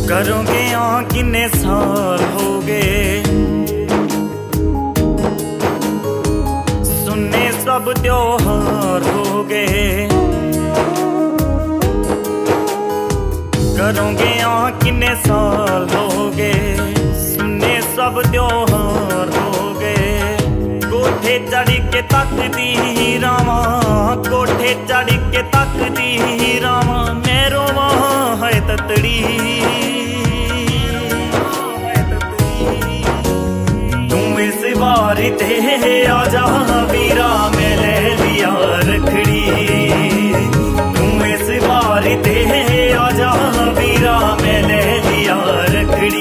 करोगे किन्ने साल हो गए, सुनने सब त्योहार हो गए। करोगे किन्ने साल हो गए, सुनने सब त्योहार हो गए। कोठे चढ़ के तकदी रावा, कोठे चढ़ के तकदी रावा, मैं रोवा है ततड़ी। तू इस बारी ते आजा वीरा, मैं ले लिया रखड़ी। तू इस बारी ते आजा वीरा, मैं ले लिया रखड़ी।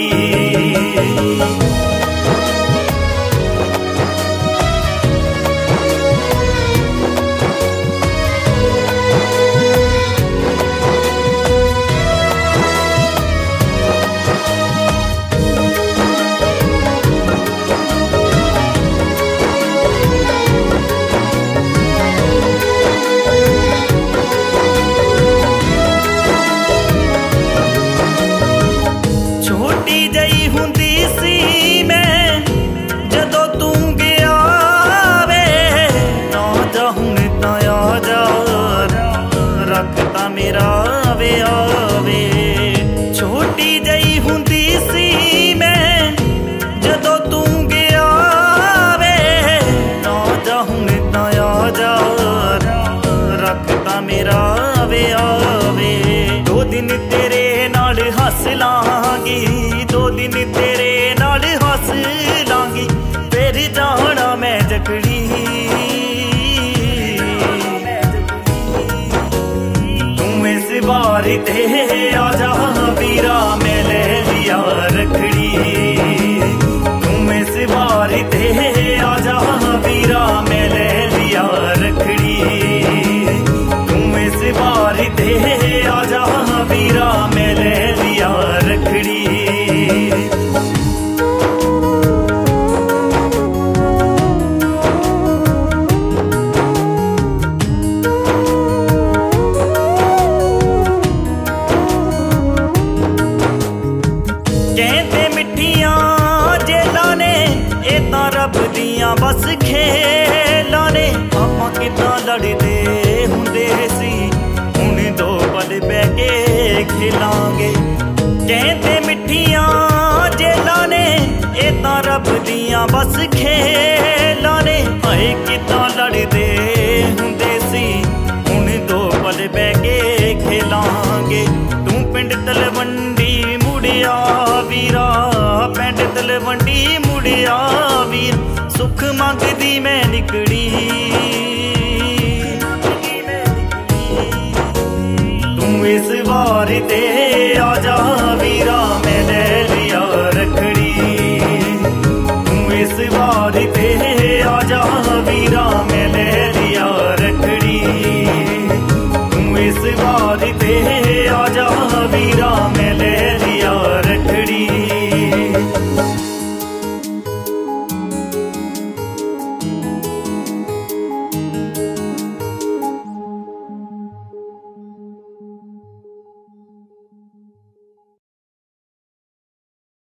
मेरा वे आवे छोटी जई हुंदी सी मैं, जदों तू गया वे ना जा हुण तां आ जा, रखता मेरा वे आवे। दो दिन तेरे नाल हस लांगी, दो दिन तेरे नाल हस लांगी, फिर जाना मैं जकड़ी। बारी ते आजा वीरा, मैं ले लिया रखड़ी। तुम इस बारी ते आजा वीरा, मैं ले लिया रखड़ी। तुम इस बारी ते आजा वीरा, मैं ले लिया रखड़ी। रब दियां बस खेलां ने, आपां किदां लड़दे हुंदे सी, हुण दो पल बह के खेलांगे। कहंदे मिठियां जेलां ने, एह तां रब दियां बस खेलां ने। हाय किदां लड़दे हुंदे सी, हुण दो पल बह के खेलांगे। तू पिंड तलवंडी मुड़िया वीरा, पिंड तलवंडी मुड़िया वीर, सुख मंगदी मैं निकड़ी। तू इस बारी ते आजा वीरा, मैं ले लिया रखड़ी। तू इस बारी ते आजा वीरा, मैं ले लिया रखड़ी। तू इस बारी ते आजा वीरा,